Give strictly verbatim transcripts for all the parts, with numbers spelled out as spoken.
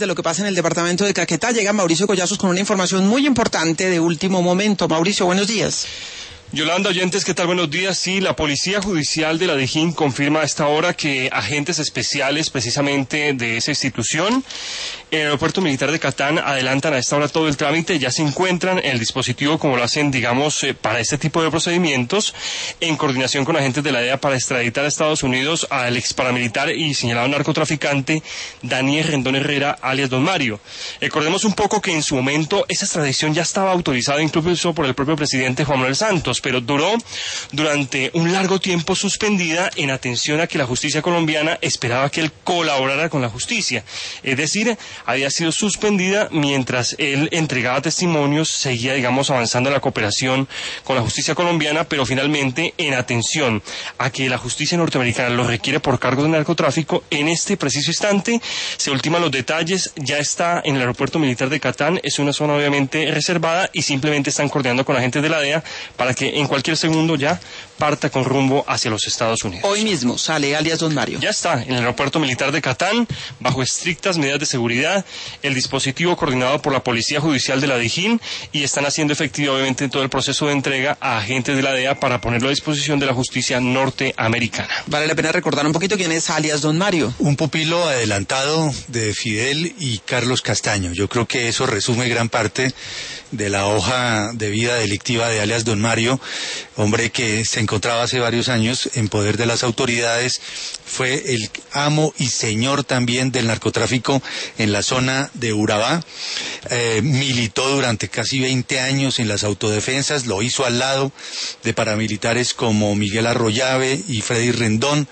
De lo que pasa en el departamento de Caquetá, llega Mauricio Collazos con una información muy importante de último momento. Mauricio, buenos días. Yolanda, oyentes, ¿qué tal? Buenos días. Sí, la Policía Judicial de la Dijín confirma a esta hora que agentes especiales precisamente de esa institución en el aeropuerto militar de Catán adelantan a esta hora todo el trámite, ya se encuentran en el dispositivo como lo hacen, digamos, eh, para este tipo de procedimientos, en coordinación con agentes de la D E A para extraditar a Estados Unidos al ex paramilitar y señalado narcotraficante Daniel Rendón Herrera, alias Don Mario. Recordemos un poco que en su momento esa extradición ya estaba autorizada incluso por el propio presidente Juan Manuel Santos, pero duró durante un largo tiempo suspendida en atención a que la justicia colombiana esperaba que él colaborara con la justicia. Es decir, había sido suspendida mientras él entregaba testimonios, seguía, digamos, avanzando la cooperación con la justicia colombiana, pero finalmente, en atención a que la justicia norteamericana lo requiere por cargos de narcotráfico, en este preciso instante se ultiman los detalles, ya está en el aeropuerto militar de Catán, es una zona obviamente reservada y simplemente están coordinando con agentes de la D E A para que en cualquier segundo ya parta con rumbo hacia los Estados Unidos. Hoy mismo sale alias Don Mario. Ya está en el aeropuerto militar de Catán, bajo estrictas medidas de seguridad, el dispositivo coordinado por la Policía Judicial de la Dijín, y están haciendo efectivo obviamente todo el proceso de entrega a agentes de la D E A para ponerlo a disposición de la justicia norteamericana. Vale la pena recordar un poquito quién es alias Don Mario. Un pupilo adelantado de Fidel y Carlos Castaño. Yo creo que eso resume gran parte de la hoja de vida delictiva de alias Don Mario, hombre que se encontraba hace varios años en poder de las autoridades, fue el amo y señor también del narcotráfico en la zona de Urabá, eh, militó durante casi veinte años en las autodefensas, lo hizo al lado de paramilitares como Miguel Arroyave y Freddy Rendón.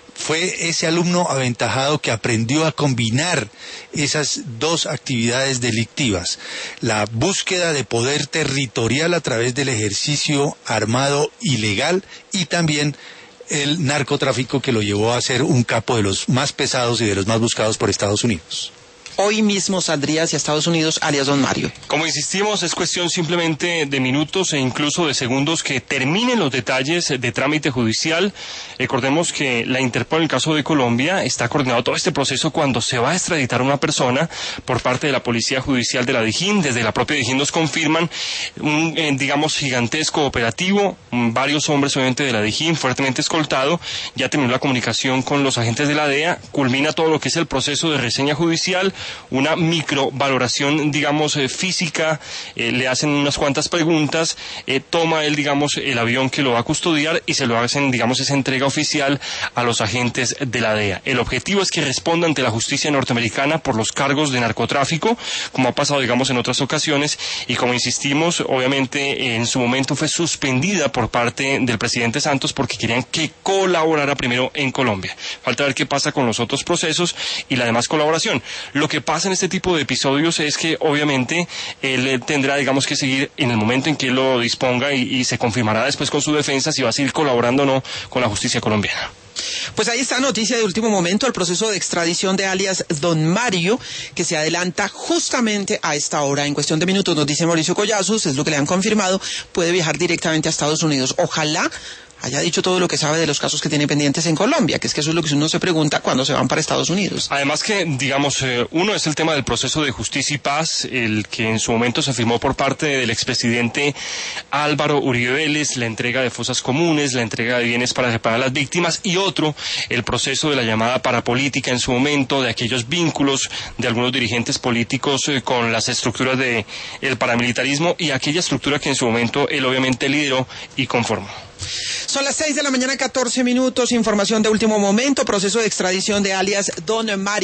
Fue ese alumno aventajado que aprendió a combinar esas dos actividades delictivas, la búsqueda de poder territorial a través del ejercicio armado ilegal y también el narcotráfico que lo llevó a ser un capo de los más pesados y de los más buscados por Estados Unidos. Hoy mismo saldría hacia Estados Unidos alias Don Mario. Como insistimos, es cuestión simplemente de minutos e incluso de segundos que terminen los detalles de trámite judicial. Recordemos que la Interpol, en el caso de Colombia, está coordinado todo este proceso cuando se va a extraditar a una persona por parte de la Policía Judicial de la Dijín. Desde la propia Dijín nos confirman un, eh, digamos, gigantesco operativo, varios hombres obviamente de la Dijín, fuertemente escoltado. Ya terminó la comunicación con los agentes de la D E A, culmina todo lo que es el proceso de reseña judicial, una microvaloración, digamos, eh, física, eh, le hacen unas cuantas preguntas, eh, toma él, digamos, el avión que lo va a custodiar y se lo hacen, digamos, esa entrega oficial a los agentes de la D E A. El objetivo es que responda ante la justicia norteamericana por los cargos de narcotráfico, como ha pasado, digamos, en otras ocasiones, y como insistimos, obviamente, en su momento fue suspendida por parte del presidente Santos porque querían que colaborara primero en Colombia. Falta ver qué pasa con los otros procesos y la demás colaboración. Lo que pasa en este tipo de episodios es que obviamente él tendrá, digamos, que seguir en el momento en que él lo disponga y, y se confirmará después con su defensa si va a seguir colaborando o no con la justicia colombiana. Pues ahí está noticia de último momento, el proceso de extradición de alias Don Mario, que se adelanta justamente a esta hora. En cuestión de minutos, nos dice Mauricio Collazos, es lo que le han confirmado, puede viajar directamente a Estados Unidos. Ojalá haya dicho todo lo que sabe de los casos que tiene pendientes en Colombia, que es que eso es lo que uno se pregunta cuando se van para Estados Unidos. Además que, digamos, eh, uno es el tema del proceso de justicia y paz, el que en su momento se firmó por parte del expresidente Álvaro Uribe Vélez, la entrega de fosas comunes, la entrega de bienes para reparar a las víctimas, y otro, el proceso de la llamada parapolítica en su momento, de aquellos vínculos de algunos dirigentes políticos eh, con las estructuras del paramilitarismo y aquella estructura que en su momento él obviamente lideró y conformó. Son las seis de la mañana, catorce minutos, información de último momento, proceso de extradición de alias Don Mario.